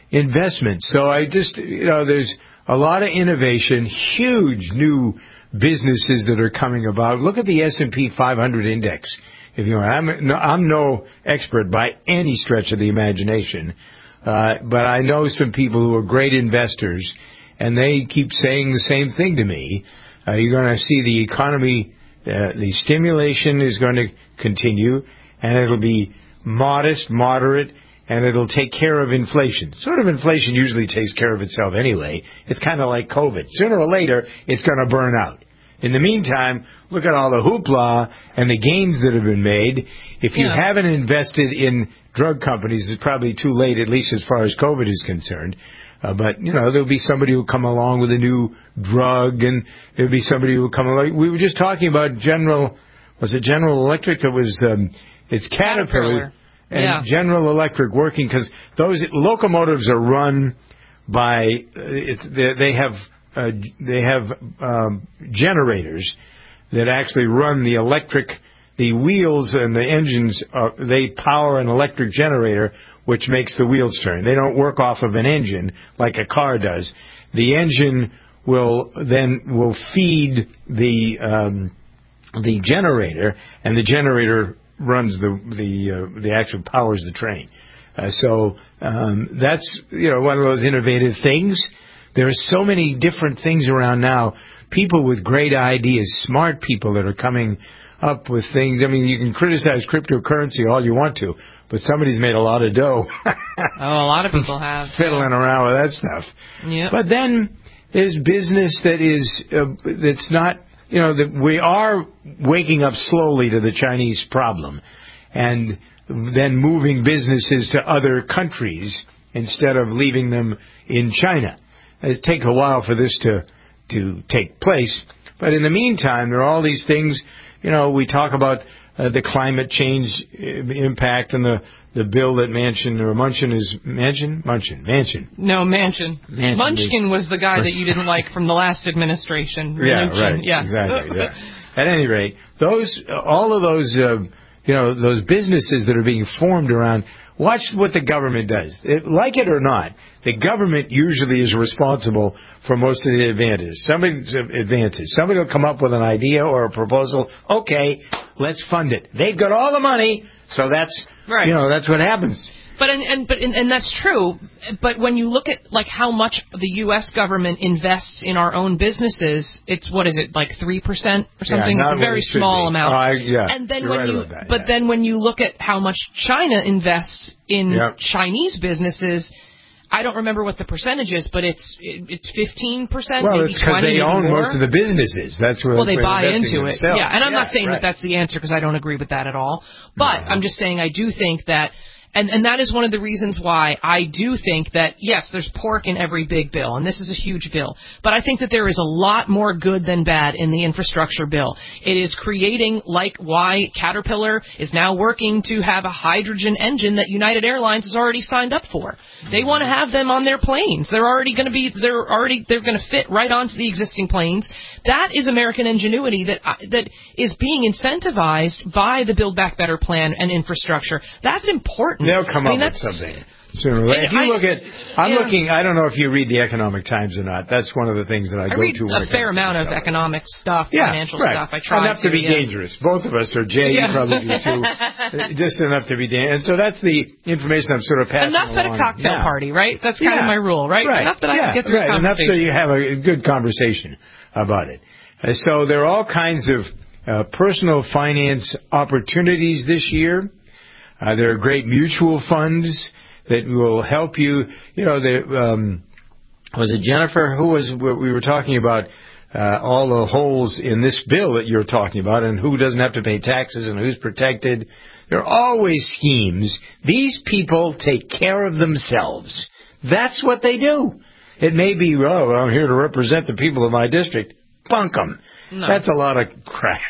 investment. So I just, you know, there's a lot of innovation, huge new businesses that are coming about. Look at the S and P five hundred index. If you want, I'm no, I'm no expert by any stretch of the imagination, uh, but I know some people who are great investors, and they keep saying the same thing to me. Uh, you're going to see the economy, uh, the stimulation is going to continue, and it'll be modest, moderate, and it'll take care of inflation. Sort of inflation usually takes care of itself anyway. It's kind of like COVID. Sooner or later, it's going to burn out. In the meantime, look at all the hoopla and the gains that have been made. If you yeah. haven't invested in drug companies, it's probably too late, at least as far as COVID is concerned. Uh, but, you know, there'll be somebody who'll come along with a new drug, and there'll be somebody who'll come along. We were just talking about General, was it General Electric? It was, um, it's Caterpillar. Caterpillar. And yeah. General Electric working, because those locomotives are run by, it's, they, they have, uh, they have, um, generators that actually run the electric, the wheels and the engines, are, they power an electric generator, which makes the wheels turn. They don't work off of an engine like a car does. The engine will then, will feed the, um, the generator, and the generator runs the the uh, the actual powers the train. Uh, so um, that's, you know, one of those innovative things. There are so many different things around now. People with great ideas, smart people that are coming up with things. I mean, you can criticize cryptocurrency all you want to, but somebody's made a lot of dough. Oh, a lot of people have fiddling around with that stuff. Yeah. But then there's business that is uh, that's not. You know, that we are waking up slowly to the Chinese problem and then moving businesses to other countries instead of leaving them in China. It takes a while for this to to take place. But in the meantime, there are all these things. You know, we talk about uh, the climate change impact and the the bill that Manchin or Munchin is Manchin Munchin Manchin. No, Manchin. Manchin Munchkin was the guy that you didn't like from the last administration. Yeah, Manchin. right. Yeah, exactly. exactly. At any rate, those all of those uh, you know those businesses that are being formed around. Watch what the government does. It, like it or not, the government usually is responsible for most of the advantages. Somebody advances. Somebody will come up with an idea or a proposal. Okay, let's fund it. They've got all the money, so that's right. You know, that's what happens. But and, and but and, and that's true. But when you look at like how much the U S government invests in our own businesses, it's what is it like three percent or something? Yeah, it's a very small be. amount. Uh, yeah, and then you're when right you about that, but yeah. then when you look at how much China invests in yep. Chinese businesses, I don't remember what the percentage is, but it's it, it's fifteen percent. Well, maybe it's because they own more. most of the businesses. That's where well, they buy into it. Themselves. Yeah, and I'm yeah, not saying right. that that's the answer because I don't agree with that at all. But no. I'm just saying I do think that. And, and that is one of the reasons why I do think that, yes, there's pork in every big bill, and this is a huge bill. But I think that there is a lot more good than bad in the infrastructure bill. It is creating, like why Caterpillar is now working to have a hydrogen engine that United Airlines has already signed up for. They want to have them on their planes. They're already going to be, they're already, they're going to fit right onto the existing planes. That is American ingenuity that that is being incentivized by the Build Back Better plan and infrastructure. That's important. They'll come I mean, up with something sooner or later. If you I, look at, I'm yeah. looking. I don't know if you read the Economic Times or not. That's one of the things that I, I go read to. a fair amount of stuff. economic stuff, yeah, financial right. stuff. I try enough to, to be yeah. dangerous. Both of us, or Jay, yeah. you probably do too. Just enough to be dangerous. And so that's the information I'm sort of passing enough along. Enough at a cocktail now. party, right? That's kind yeah. of my rule, right? right. Enough that I yeah. can get through right. a conversation. Enough so you have a good conversation about it. Uh, so there are all kinds of uh, personal finance opportunities this year. Uh, there are great mutual funds that will help you. You know, the, um, was it Jennifer? Who was we were talking about? Uh, all the holes in this bill that you're talking about, and who doesn't have to pay taxes, and who's protected. There are always schemes. These people take care of themselves. That's what they do. It may be, oh, I'm here to represent the people of my district. Bunk them. No. That's a lot of crap.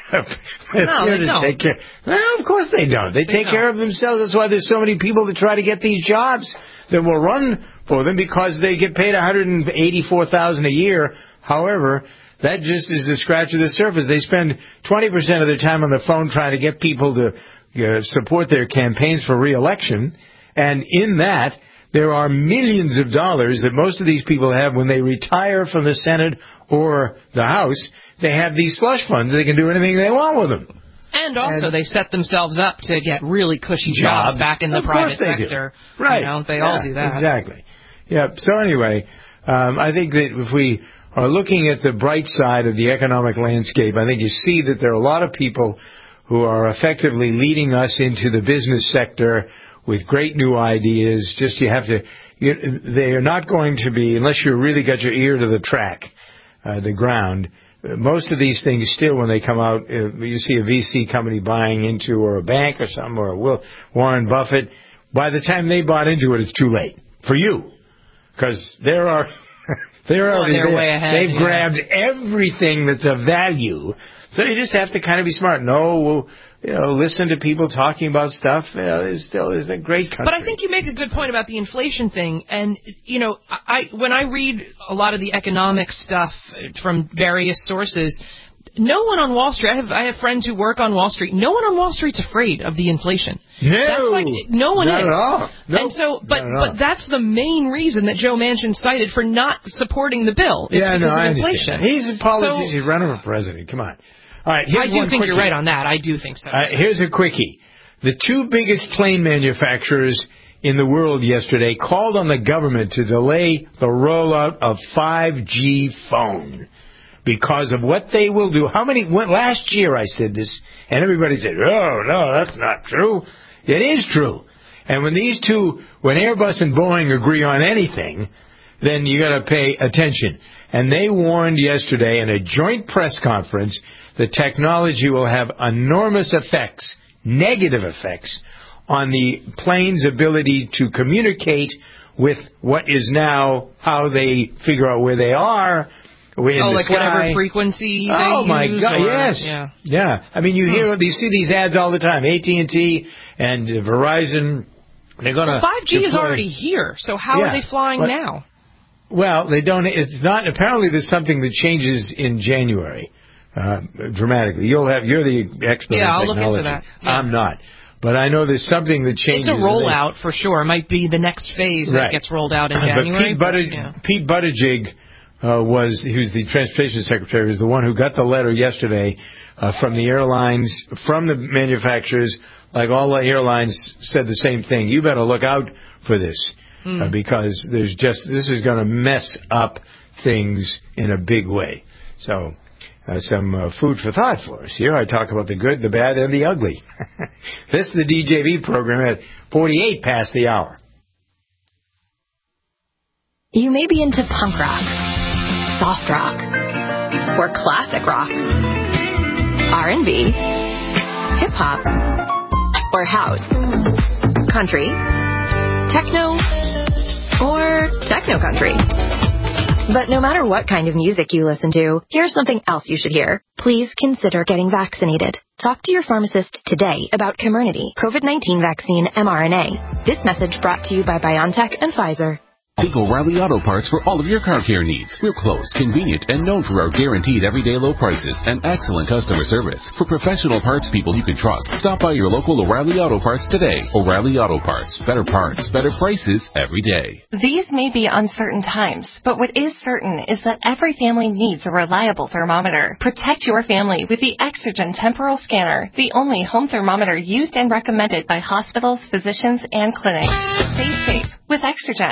No, they don't. Take care. Well, of course they don't. They, they take don't. care of themselves. That's why there's so many people that try to get these jobs that will run for them because they get paid one hundred eighty-four thousand dollars a year. However, that just is the scratch of the surface. They spend twenty percent of their time on the phone trying to get people to uh, support their campaigns for re-election. And in that, there are millions of dollars that most of these people have when they retire from the Senate or the House. They have these slush funds. They can do anything they want with them. And also, and they set themselves up to get really cushy jobs, jobs back in the of private course they sector. Do. Right. You know, they yeah, all do that. Exactly. Yeah. So anyway, um, I think that if we are looking at the bright side of the economic landscape, I think you see that there are a lot of people who are effectively leading us into the business sector with great new ideas. Just you have to, you, they are not going to be, unless you really got your ear to the track, uh, the ground. Most of these things still, when they come out, uh, you see a V C company buying into, or a bank or something, or a Will, Warren Buffett. By the time they bought into it, it's too late for you, because there are they're well, already they're there. way ahead. They've yeah. grabbed everything that's of value. So you just have to kind of be smart. No, well, you know, listen to people talking about stuff. You know, it's still is a great country. But I think you make a good point about the inflation thing. And, you know, I when I read a lot of the economic stuff from various sources, no one on Wall Street, I have I have friends who work on Wall Street, no one on Wall Street's afraid of the inflation. No, that's like, no one not is. At all. Nope, and so, but but that's the main reason that Joe Manchin cited for not supporting the bill. It's yeah, because no, of I inflation. understand. He's a politician. So, He's running for president. Come on. All right, I do one think quickie. you're right on that. I do think so. Uh, here's a quickie. The two biggest plane manufacturers in the world yesterday called on the government to delay the rollout of five G phone because of what they will do. How many? When, last year I said this, and everybody said, "Oh no, that's not true." It is true. And when these two, when Airbus and Boeing agree on anything, then you got to pay attention. And they warned yesterday in a joint press conference the technology will have enormous effects, negative effects, on the plane's ability to communicate with what is now how they figure out where they are. In oh, the like sky. Whatever frequency they oh, use? my God, or, yes. Yeah. yeah. I mean, you hmm. hear, you see these ads all the time. A T and T and Verizon, they're going to well, five G is already here, so how yeah, are they flying but, now? Well, they don't. It's not. Apparently, there's something that changes in January uh, dramatically. You'll have. You're the expert. Yeah, in I'll technology. look into that. Yeah. I'm not, but I know there's something that changes. It's a rollout for sure. It might be the next phase right. that gets rolled out in January. But Pete, Buttig- yeah. Pete Buttigieg uh, was who's the transportation secretary, was the one who got the letter yesterday uh, from the airlines, from the manufacturers. Like all the airlines said the same thing. You better look out for this. Mm. Uh, because there's just this is going to mess up things in a big way. So, uh, some uh, food for thought for us. Here I talk about the good, the bad, and the ugly. This is the D J V program at forty-eight past the hour. You may be into punk rock, soft rock, or classic rock, R and B, hip hop, or house, country, techno, or techno country. But no matter what kind of music you listen to, here's something else you should hear. Please consider getting vaccinated. Talk to your pharmacist today about Comirnaty, COVID nineteen vaccine mRNA. This message brought to you by BioNTech and Pfizer. Think O'Reilly Auto Parts for all of your car care needs. We're close, convenient, and known for our guaranteed everyday low prices and excellent customer service. For professional parts people you can trust, stop by your local O'Reilly Auto Parts today. O'Reilly Auto Parts. Better parts, better prices every day. These may be uncertain times, but what is certain is that every family needs a reliable thermometer. Protect your family with the Exergen Temporal Scanner, the only home thermometer used and recommended by hospitals, physicians, and clinics. Stay safe with Exergen.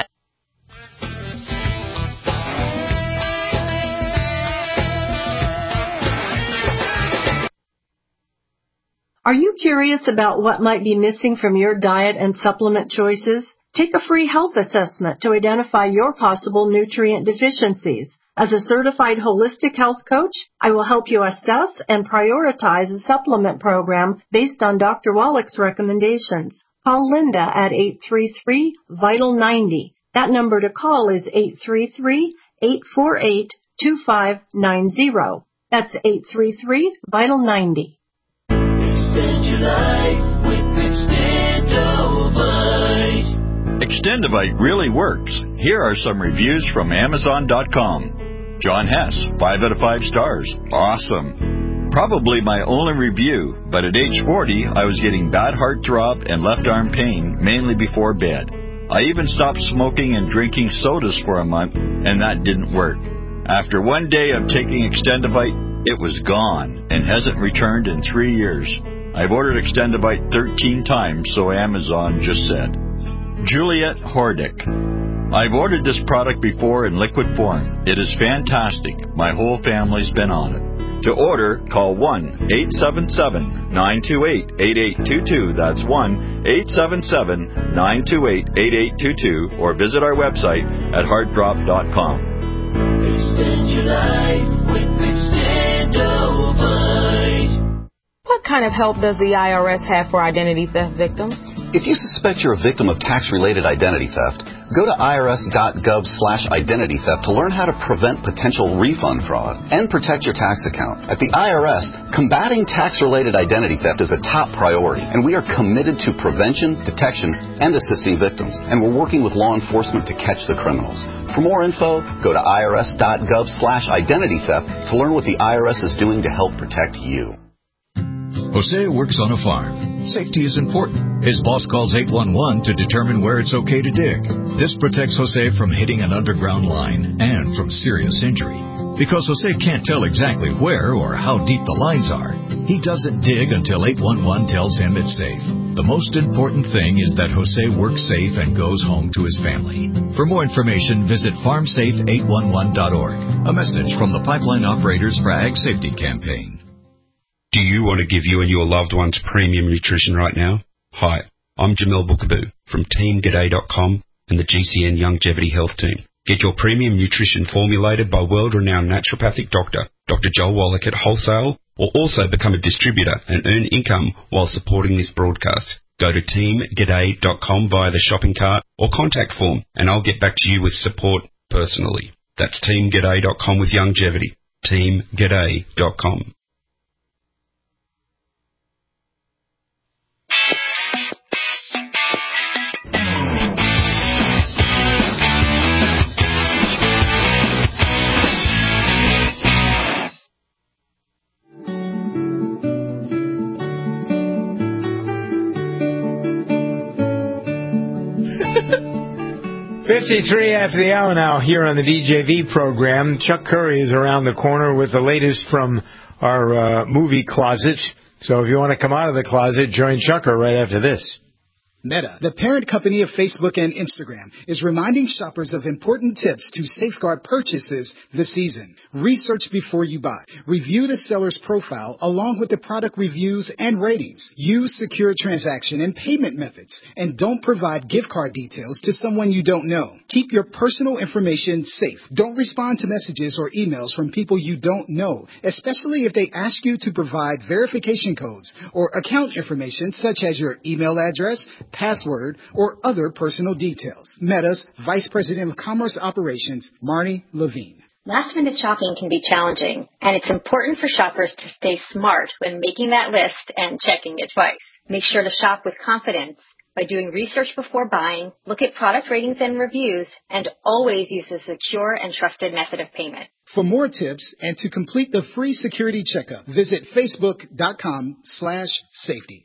Are you curious about what might be missing from your diet and supplement choices? Take a free health assessment to identify your possible nutrient deficiencies. As a certified holistic health coach, I will help you assess and prioritize a supplement program based on Doctor Wallach's recommendations. Call Linda at eight three three, vital ninety. That number to call is eight three three, eight four eight, two five nine zero. That's eight three three, vital ninety. Extend your life with Extendovite. Extendovite really works. Here are some reviews from Amazon dot com. John Hess, five out of five stars. Awesome. Probably my only review, but at age forty, I was getting bad heart drop and left arm pain, mainly before bed. I even stopped smoking and drinking sodas for a month, and that didn't work. After one day of taking Extendivite, it was gone and hasn't returned in three years. I've ordered Extendivite thirteen times, so Amazon just said. Juliet Hordick. I've ordered this product before in liquid form. It is fantastic. My whole family's been on it. To order, call one eight seven seven, nine two eight, eight eight two two. That's one eight seven seven, nine two eight, eight eight two two. Or visit our website at heart drop dot com. Extend your life with Extendovite. What kind of help does the I R S have for identity theft victims? If you suspect you're a victim of tax-related identity theft, go to I R S dot gov slash identity theft to learn how to prevent potential refund fraud and protect your tax account. At the I R S, combating tax-related identity theft is a top priority, and we are committed to prevention, detection, and assisting victims, and we're working with law enforcement to catch the criminals. For more info, go to I R S dot gov slash identity theft to learn what the I R S is doing to help protect you. Jose works on a farm. Safety is important. His boss calls eight one one to determine where it's okay to dig. This protects Jose from hitting an underground line and from serious injury. Because Jose can't tell exactly where or how deep the lines are, he doesn't dig until eight one one tells him it's safe. The most important thing is that Jose works safe and goes home to his family. For more information, visit farm safe eight one one dot org. A message from the Pipeline Operators for Ag Safety Campaign. Do you want to give you and your loved ones premium nutrition right now? Hi, I'm Jamel Bookaboo from Team G'day dot com and the G C N Longevity Health Team. Get your premium nutrition formulated by world-renowned naturopathic doctor, Doctor Joel Wallach at wholesale, or also become a distributor and earn income while supporting this broadcast. Go to Team G'day dot com via the shopping cart or contact form, and I'll get back to you with support personally. That's Team G'day dot com with longevity. Team G'day dot com. fifty-three after the hour now here on the D J V program. Chuck Curry is around the corner with the latest from our uh, movie closet. So if you want to come out of the closet, join Chucker right after this. Meta, the parent company of Facebook and Instagram, is reminding shoppers of important tips to safeguard purchases this season. Research before you buy. Review the seller's profile along with the product reviews and ratings. Use secure transaction and payment methods. And don't provide gift card details to someone you don't know. Keep your personal information safe. Don't respond to messages or emails from people you don't know, especially if they ask you to provide verification codes or account information such as your email address, password, or other personal details. Meta's Vice President of Commerce Operations, Marnie Levine. Last-minute shopping can be challenging, and it's important for shoppers to stay smart when making that list and checking it twice. Make sure to shop with confidence by doing research before buying, look at product ratings and reviews, and always use a secure and trusted method of payment. For more tips and to complete the free security checkup, visit facebook.com slash safety.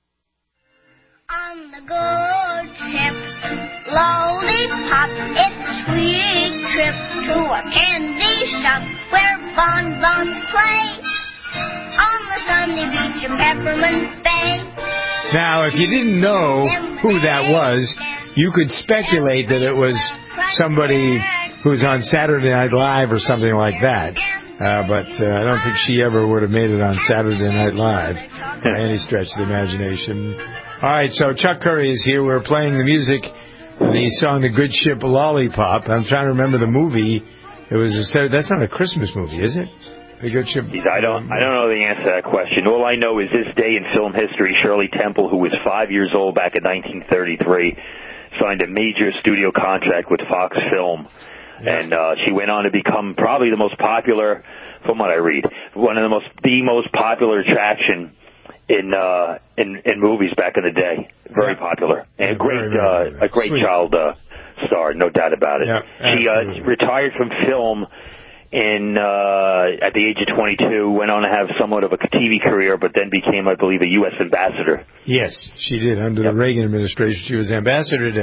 On the good ship, Lollipop, it's a sweet trip to a candy shop where bonbons play on the sunny beach in Peppermint Bay. Now, if you didn't know who that was, you could speculate that it was somebody who's on Saturday Night Live or something like that. Uh, but uh, I don't think she ever would have made it on Saturday Night Live by any stretch of the imagination. All right, so Chuck Curry is here. We're playing the music, the song "The Good Ship Lollipop." I'm trying to remember the movie. It was a, that's not a Christmas movie, is it? The Good Ship. I don't. I don't know the answer to that question. All I know is this day in film history, Shirley Temple, who was five years old back in nineteen thirty-three, signed a major studio contract with Fox Film. And uh, she went on to become probably the most popular, from what I read, one of the most the most popular attraction in uh, in in movies back in the day. Very yeah. popular and a great very, very, very uh, a great sweet. child uh, star, no doubt about it. Yeah, she uh, retired from film in uh, at the age of twenty-two. Went on to have somewhat of a T V career, but then became, I believe, a U S ambassador. Yes, she did under yep. the Reagan administration. She was ambassador to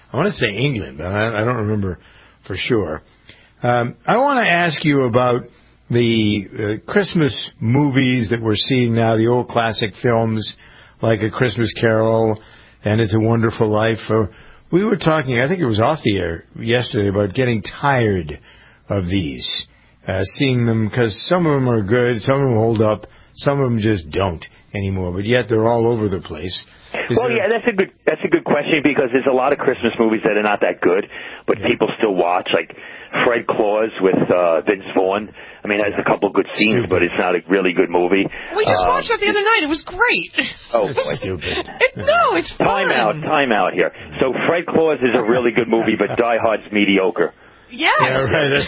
I want to say England, but I, I don't remember for sure. Um, I want to ask you about the uh, Christmas movies that we're seeing now, the old classic films like A Christmas Carol and It's a Wonderful Life. Uh, we were talking, I think it was off the air yesterday, about getting tired of these, uh, seeing them, because some of them are good, some of them hold up, some of them just don't anymore, but yet they're all over the place. Is well, there... yeah, that's a good that's a good question, because there's a lot of Christmas movies that are not that good, but yeah. people still watch, like Fred Claus with uh, Vince Vaughn. I mean, it has a couple good scenes, but it's not a really good movie. We just um, watched that the other night. It was great. Oh, it's stupid. It, no, it's fun. Time out, time out here. So Fred Claus is a really good movie, but Die Hard's mediocre. Yes. Yeah, right.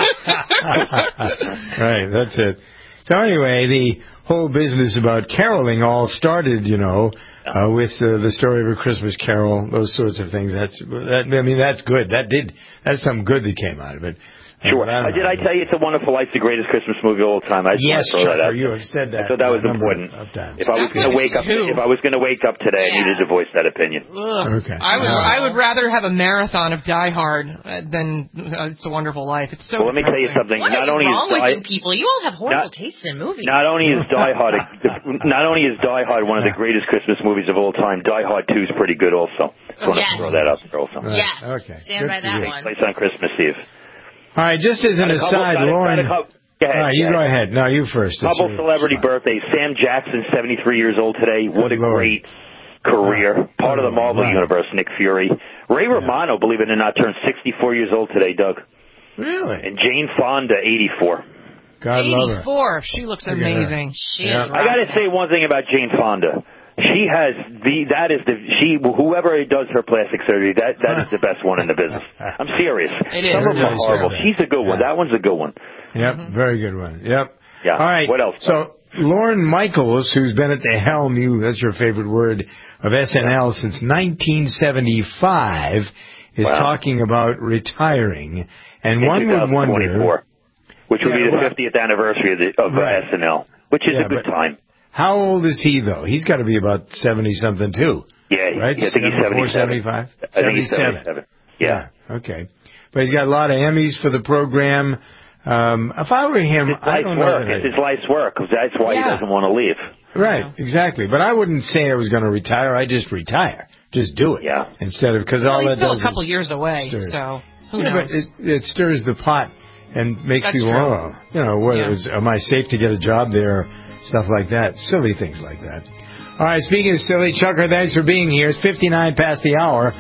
Right, that's it. So anyway, the whole business about caroling all started, you know, uh, with uh, the story of A Christmas Carol, those sorts of things. That's, that, I mean, that's good. That did, that's something good that came out of it. Sure. I did I tell you It's a Wonderful Life, the greatest Christmas movie of all time? I just yes, want to throw that out. You have said that. I thought that was important. If I was going to wake up, if I was going to wake up today, yeah. I needed to voice that opinion. Ugh. Okay. I would uh, I would rather have a marathon of Die Hard uh, than uh, It's a Wonderful Life. It's so. Well, let me tell you something. What not is only wrong is with Die, you people? You all have horrible not, taste in movies. Not only is Die Hard, a, not only is Die Hard one of the greatest Christmas movies of all time, Die Hard two is pretty good also. I want yes. to throw that out there also. Right. Yeah. Okay. Stand Good by that one. Place on Christmas Eve. All right, just as an aside, couple, Lauren. Go ahead, all right, you go ahead. No, you first. Couple celebrity birthdays. Sam Jackson, seventy-three years old today. What a great career. Part of the Marvel wow. Universe, Nick Fury. Ray yeah. Romano, believe it or not, turned sixty-four years old today, Doug. Really? And Jane Fonda, eighty-four. God love her. eighty-four. She looks amazing. She yeah. is I got to say one thing about Jane Fonda. She has the that is the she whoever does her plastic surgery that that is the best one in the business. I'm serious. It is. Some of them are horrible. She's a good one. Yeah. That one's a good one. Yep, mm-hmm. Very good one. Yep. Yeah. All right. What else? So Lorne Michaels, who's been at the helm, you that's your favorite word, of S N L since nineteen seventy-five, is wow. talking about retiring, and in one would wonder, which would yeah, be the well, fiftieth anniversary of, the, of right. S N L, which is yeah, a good time. How old is he, though? He's got to be about seventy-something, too. Yeah, right? I think he's seventy-seven. seventy-five? I think he's seventy-seven. Yeah. yeah. Okay. But he's got a lot of Emmys for the program. Um, if I were him, it's I don't know. Work. That it's I... his life's work. That's why yeah. he doesn't want to leave. Right, exactly. But I wouldn't say I was going to retire. I just retire. Just do it. Yeah. Instead of, because well, all he's that still does a couple is years away, stir. so who yeah, knows? But it, it stirs the pot and makes That's people, true. oh, you know, what yeah. is, am I safe to get a job there? Stuff like that. Silly things like that. All right, speaking of silly, Chucker, thanks for being here. It's fifty-nine past the hour.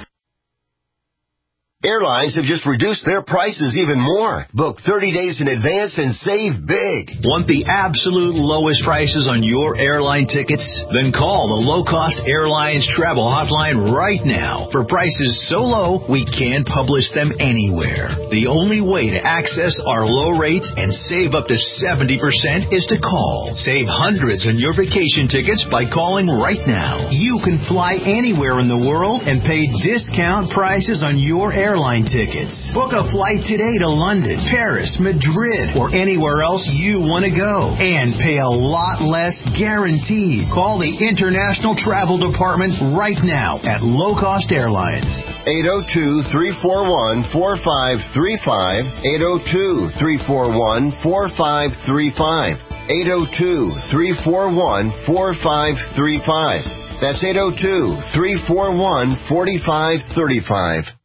Airlines have just reduced their prices even more. Book thirty days in advance and save big. Want the absolute lowest prices on your airline tickets? Then call the Low Cost Airlines Travel Hotline right now. For prices so low, we can't publish them anywhere. The only way to access our low rates and save up to seventy percent is to call. Save hundreds on your vacation tickets by calling right now. You can fly anywhere in the world and pay discount prices on your airline airline tickets. Book a flight today to London, Paris, Madrid, or anywhere else you want to go. And pay a lot less guaranteed. Call the International Travel Department right now at Low Cost Airlines. eight oh two, three four one, four five three five. eight oh two, three four one, four five three five. eight oh two, three four one, four five three five. That's eight oh two, three four one, four five three five.